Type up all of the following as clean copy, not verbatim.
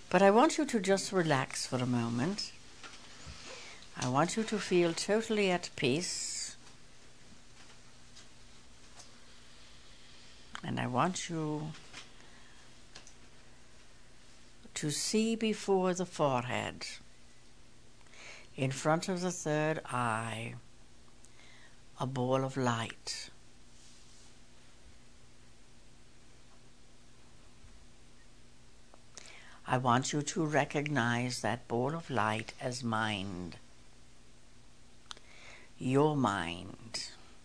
But I want you to just relax for a moment. I want you to feel totally at peace. And I want you to see before the forehead, in front of the third eye, a ball of light. I want you to recognize that ball of light as mind, your mind.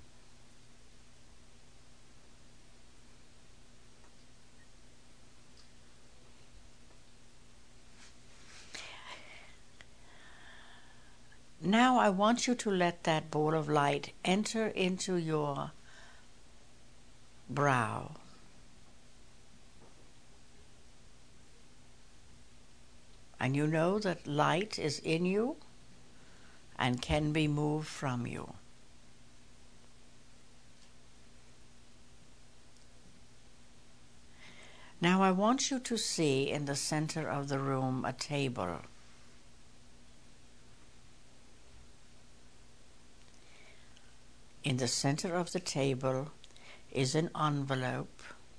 Now I want you to let that ball of light enter into your brow. And you know that light is in you and can be moved from you. Now I want you to see in the center of the room a table. In the center of the table is an envelope,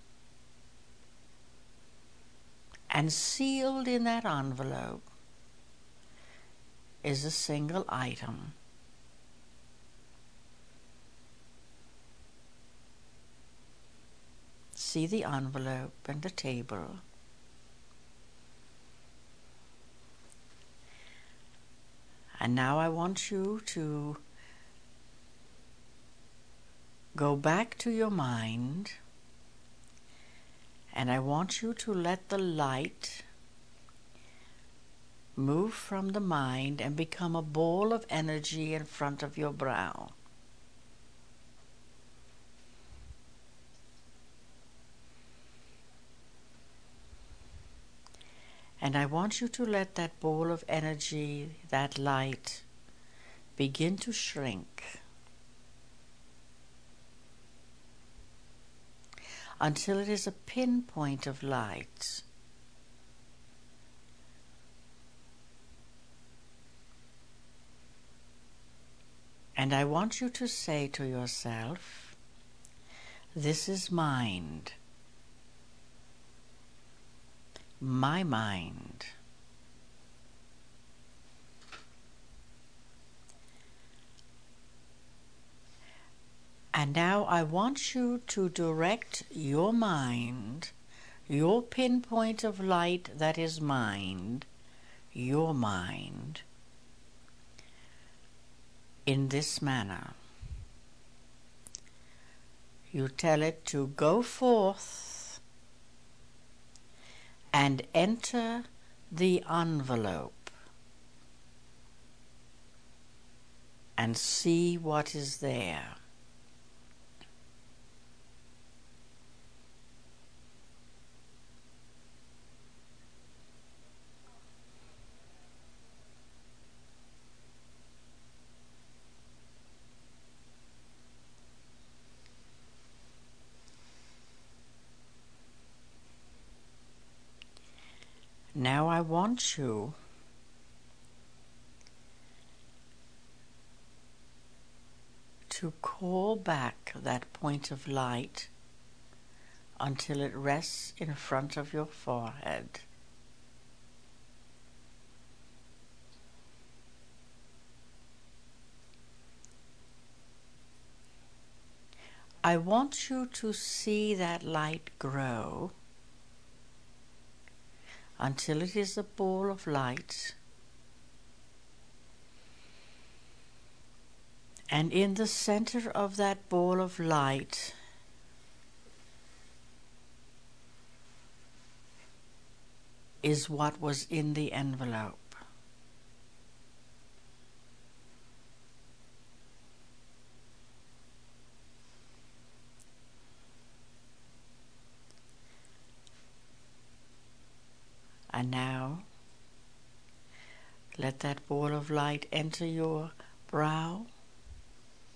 and sealed in that envelope is a single item. See the envelope and the table. And now I want you to go back to your mind, and I want you to let the light move from the mind and become a ball of energy in front of your brow. And I want you to let that ball of energy, that light, begin to shrink until it is a pinpoint of light. And I want you to say to yourself, this is mind, my mind. And now I want you to direct your mind, your pinpoint of light that is mind, your mind, in this manner. You tell it to go forth and enter the envelope and see what is there. Now I want you to call back that point of light until it rests in front of your forehead. I want you to see that light grow until it is a ball of light. And in the center of that ball of light is what was in the envelope. And now, let that ball of light enter your brow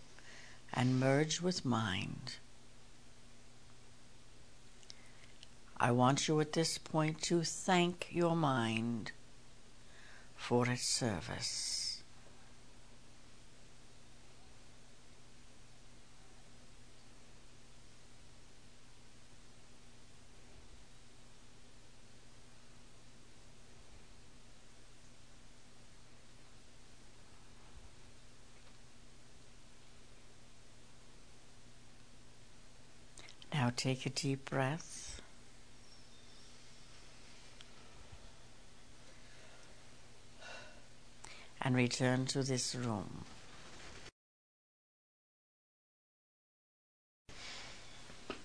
and merge with mind. I want you at this point to thank your mind for its service. Now take a deep breath. And return to this room.